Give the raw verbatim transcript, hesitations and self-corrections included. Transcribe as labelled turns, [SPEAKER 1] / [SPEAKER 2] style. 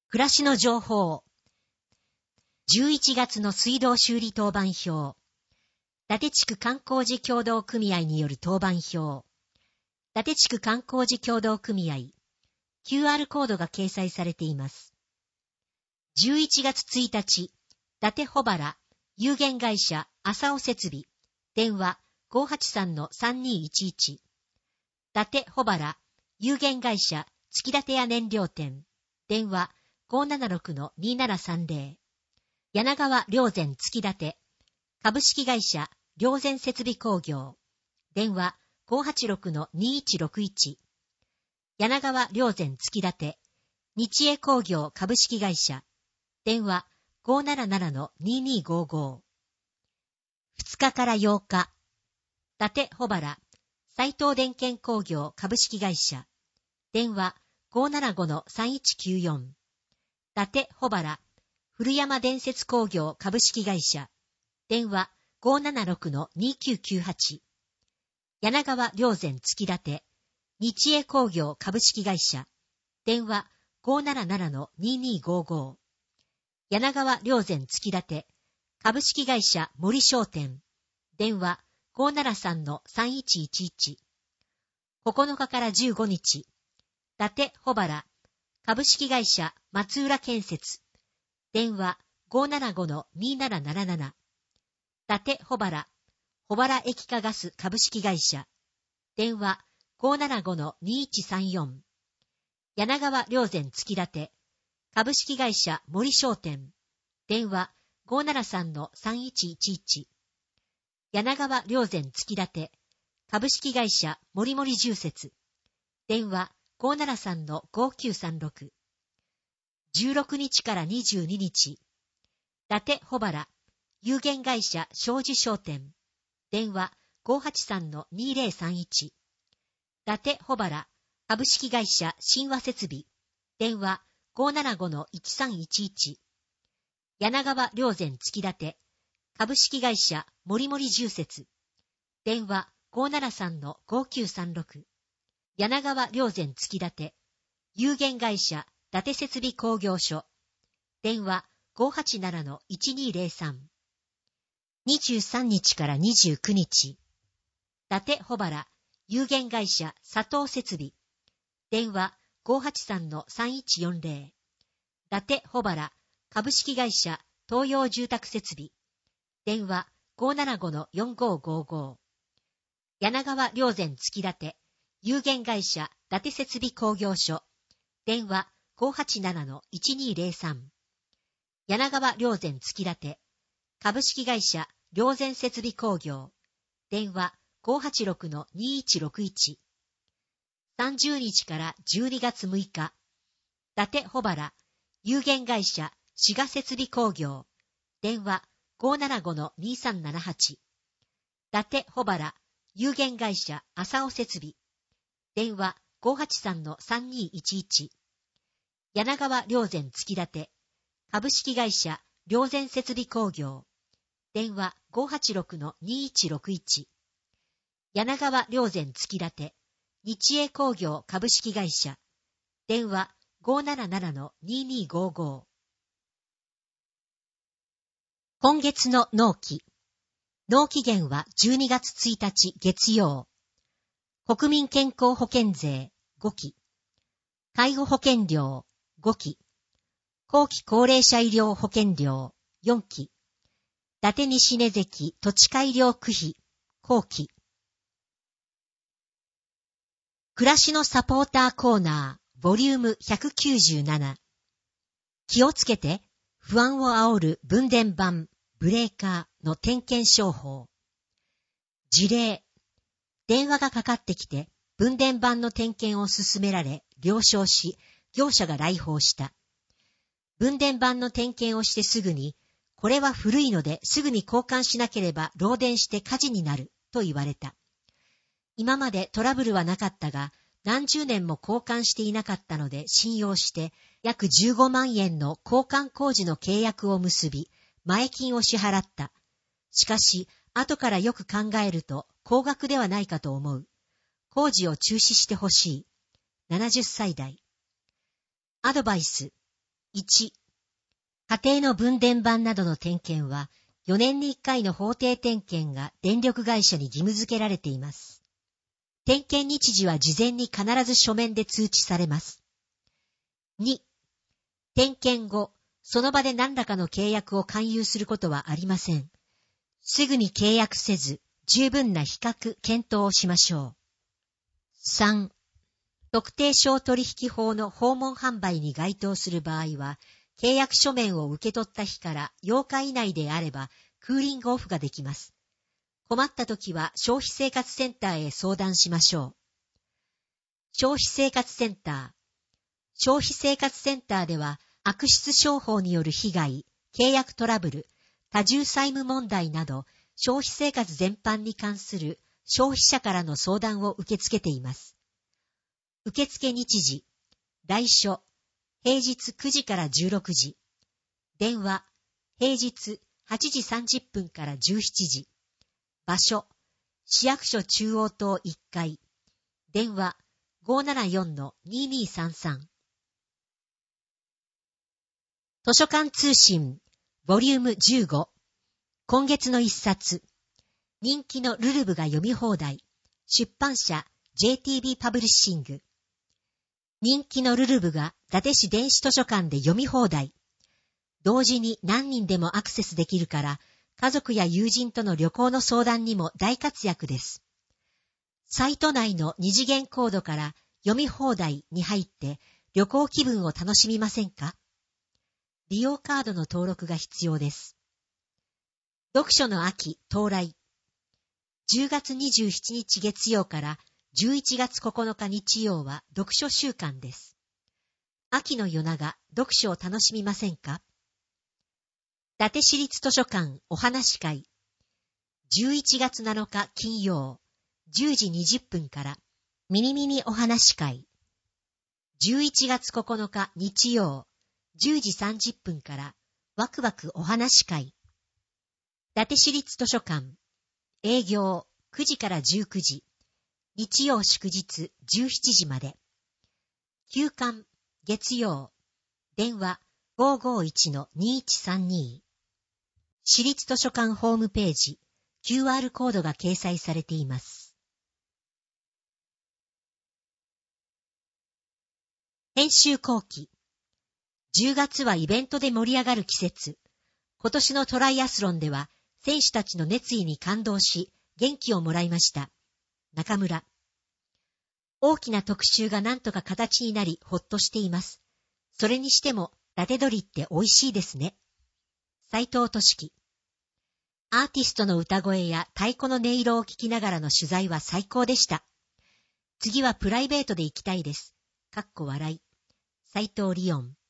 [SPEAKER 1] 暮らしの情報。じゅういちがつの水道修理当番表。伊達地区観光事協同組合による当番表。伊達地区観光事協同組合。キューアール コードが掲載されています。じゅういちがつついたち、伊達穂原、有限会社、浅尾設備。電話 ごーはちさんのさんにーいちいち。伊達穂原、有限会社、月立屋燃料店。電話 ごーななろくのにーななさんぜろ。柳川良善月立。株式会社、良善設備工業。電話 ごーはちろくのにーいちろくいち。柳川良善月立。日英工業株式会社。電話 ごーななななのにーにーごーごー。ふつかからようか。伊達穂原、斉藤電検工業株式会社。電話 ごーななごのさんいちきゅうよん。伊達穂原、古山電設工業株式会社。電話 ごーななろくのにーきゅうきゅうはち。柳川良善月立。日英工業株式会社。電話 ごーななななのにーにーごーごー。柳川良善月立。株式会社森商店。電話 ごーななさんのさんいちいちいち。ここのかからじゅうごにち。伊達穂原、株式会社松浦建設。電話 ごーななごのにーなななななな。伊達穂原、穂原液化ガス株式会社。電話 ごーななごのにーいちさんよん。柳川良善月立。株式会社森商店。電話 ごーななさんのさんいちいちいち。柳川良善月立。株式会社森森住設。電話 ごーななさんのごーきゅうさんろく。じゅうろくにちからにじゅうににち。伊達穂原、有限会社庄司商店。電話 ごーはちさんのにーぜろさんいち。伊達穂原、株式会社新和設備。電話 ごーななごのいちさんいちいち。柳川良善月立。株式会社森森住設。電話 ごーななさんのごーきゅうさんろく。柳川良善月立。有限会社伊達設備工業所。電話 ごーはちななのいちにーぜろさん。にじゅうさんにちからにじゅうくにち。伊達穂原、有限会社佐藤設備。電話 ごーはちさんのさんいちよんぜろ。伊達穂原、株式会社東洋住宅設備。電話 ごーななごのよんごーごーごー。柳川良善月立。有限会社伊達設備工業所。電話 ごーはちななのいちにーぜろさん。柳川良善月立。株式会社良善設備工業。電話 ごーはちろくのにーいちろくいち。さんじゅうにちからじゅうにがつむいか。伊達穂原、有限会社滋賀設備工業。電話 ごーななごのにーさんななはち。伊達穂原、有限会社浅尾設備。電話 ごーはちさんのさんにーいちいち。柳川良善月立。株式会社良善設備工業。電話 ごーはちろくのにーいちろくいち。柳川良善月立。日英工業株式会社。電話 ごーななななのにーにーごーごー。今月の納期。納期限はじゅうにがつついたち月曜。国民健康保険税ごき。介護保険料ごき。後期高齢者医療保険料よんき。伊達西根関土地改良区費後期。暮らしのサポーターコーナーボリュームひゃくきゅうじゅうなな。気をつけて不安を煽る分電盤ブレーカーの点検商法。事例。電話がかかってきて分電盤の点検を勧められ了承し業者が来訪した。分電盤の点検をしてすぐにこれは古いのですぐに交換しなければ漏電して火事になると言われた。今までトラブルはなかったが何十年も交換していなかったので信用して約じゅうごまんえんの交換工事の契約を結び前金を支払った。しかし後からよく考えると高額ではないかと思う。工事を中止してほしい。ななじゅっさい代。アドバイス。 いち、家庭の分電盤などの点検は、よねんにいっかいの法定点検が電力会社に義務付けられています。点検日時は事前に必ず書面で通知されます。に、点検後、その場で何らかの契約を勧誘することはありません。すぐに契約せず、十分な比較、検討をしましょう。さん、特定商取引法の訪問販売に該当する場合は、契約書面を受け取った日からようか以内であれば、クーリングオフができます。困ったときは消費生活センターへ相談しましょう。消費生活センター。消費生活センターでは、悪質商法による被害、契約トラブル、多重債務問題など、消費生活全般に関する消費者からの相談を受け付けています。受付日時、来所、平日くじからじゅうろくじ。電話、平日はちじさんじゅっぷんからじゅうしちじ。場所、市役所中央棟いっかい。電話、ごーななよんのにーにーさんさん。図書館通信、ボリュームじゅうご。今月の一冊。人気のルルブが読み放題。出版社、ジェイティービー パブリッシング。人気のルルブが伊達市電子図書館で読み放題。同時に何人でもアクセスできるから、家族や友人との旅行の相談にも大活躍です。サイト内の二次元コードから読み放題に入って旅行気分を楽しみませんか？利用カードの登録が必要です。読書の秋到来。じゅうがつにじゅうしちにち月曜からじゅういちがつここのか日曜は読書週間です。秋の夜長、読書を楽しみませんか？伊達市立図書館お話会。じゅういちがつなのか金曜、じゅうじにじゅっぷんからミニミニお話会。じゅういちがつここのか日曜、じゅうじさんじゅっぷんからワクワクお話会。伊達市立図書館。営業くじからじゅうくじ。日曜祝日じゅうしちじまで。休館月曜。電話 ごーごーいちのにいちさんに。市立図書館ホームページ、キューアール コードが掲載されています。編集後期。じゅうがつはイベントで盛り上がる季節。今年のトライアスロンでは、選手たちの熱意に感動し、元気をもらいました。中村。大きな特集がなんとか形になり、ほっとしています。それにしても、伊達鶏って美味しいですね。斉藤俊樹。アーティストの歌声や太鼓の音色を聞きながらの取材は最高でした。次はプライベートで行きたいです。かっこ笑い。斉藤リオン。